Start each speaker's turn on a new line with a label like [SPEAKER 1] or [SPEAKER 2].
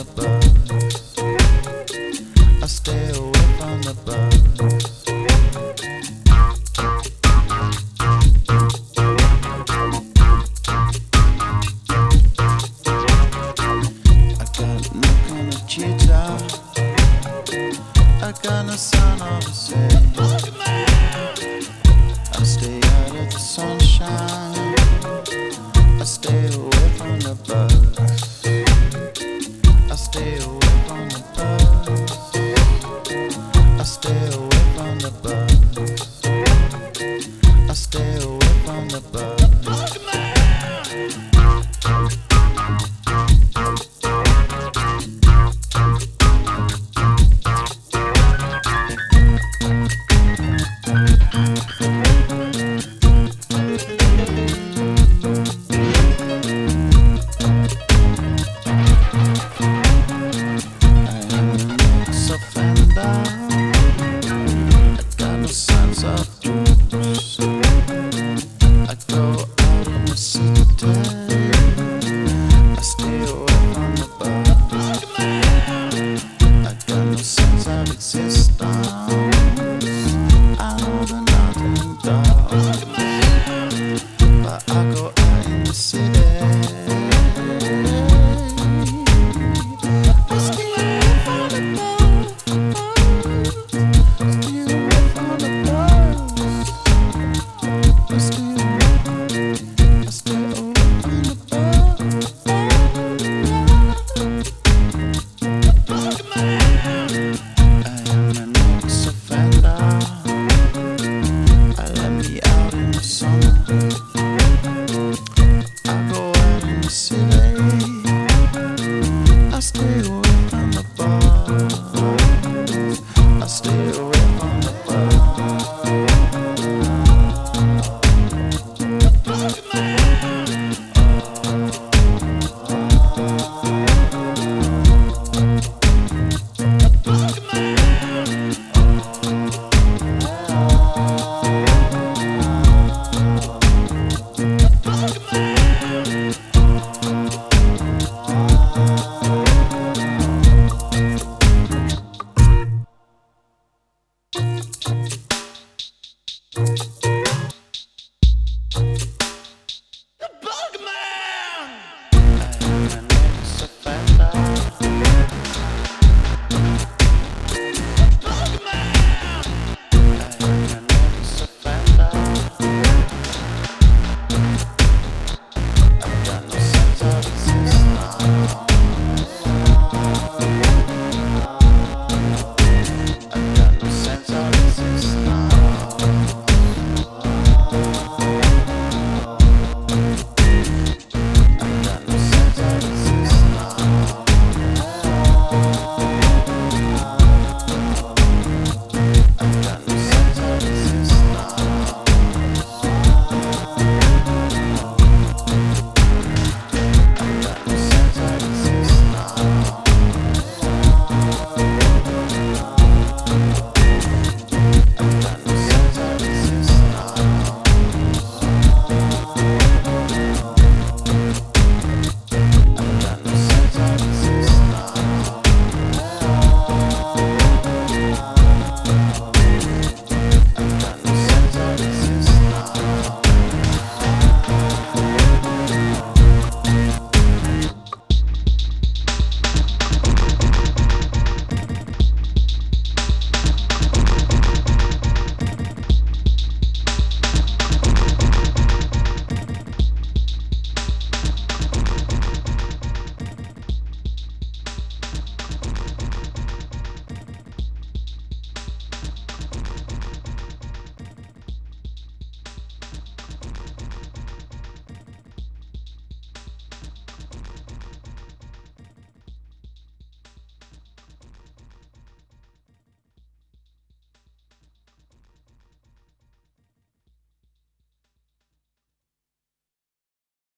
[SPEAKER 1] the bus. I stay away from the bus. I got no kind of cheetah. I got no sign of a say. I stay out of the sunshine. I stay away from the bus. I stay away from the bus. I stay away from the bus. I stay away from the bus. I stay away from the bar.